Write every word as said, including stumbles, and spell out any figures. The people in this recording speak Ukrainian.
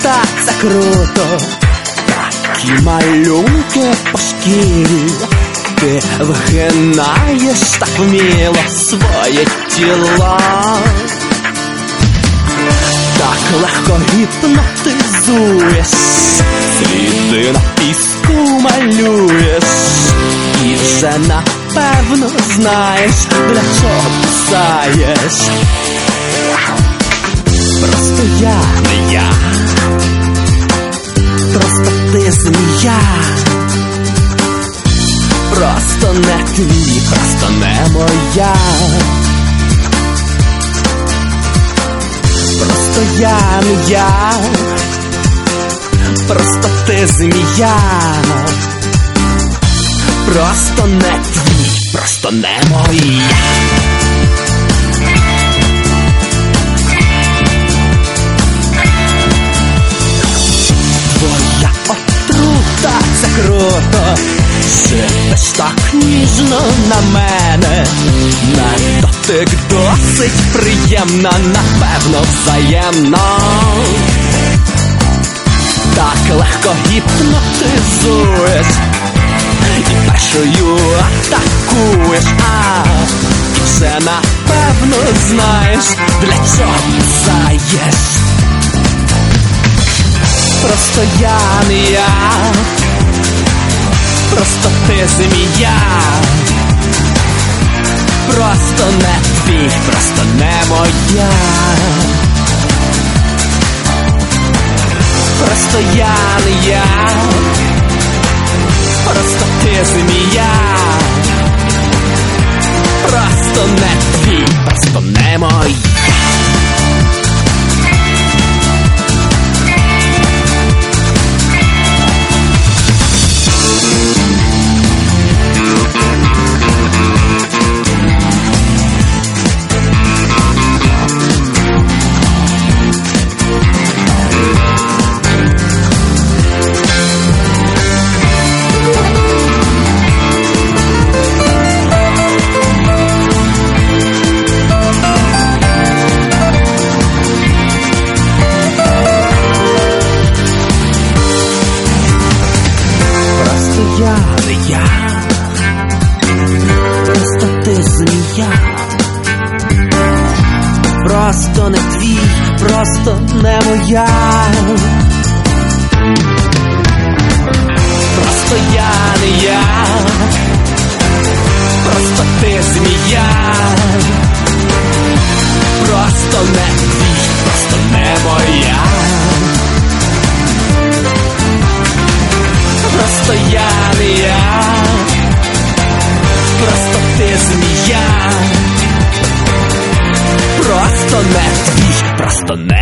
так це круто. Такі малюнки по шкірі, ти вигинаєш так вміло своє тіло. Так легко гіпнотизуєш, сліди на піску малюєш, і вже напевно знаєш, для чого писаєш. Просто я не я, просто ти змія, просто не твій, просто не моя. Просто я не я, просто ти змія, просто не твій, просто не моя. Твоя отрута, це круто, шипиш так ніжно на мене, на дотик досить приємна, напевно взаємно. Так легко гіпнотизуєш, і першою атакуєш, а і все напевно знаєш, для чого писаєш. Просто я не я, просто ти змія, просто не твій, просто не моя. Просто я не я, просто ти змія, просто не твій, просто не моя. Я не я, просто ти змія, просто не твій, просто не моя. Просто я не я, просто ти змія, просто не твій, просто не моя. Просто я не я, просто ти змія, просто не твій, просто не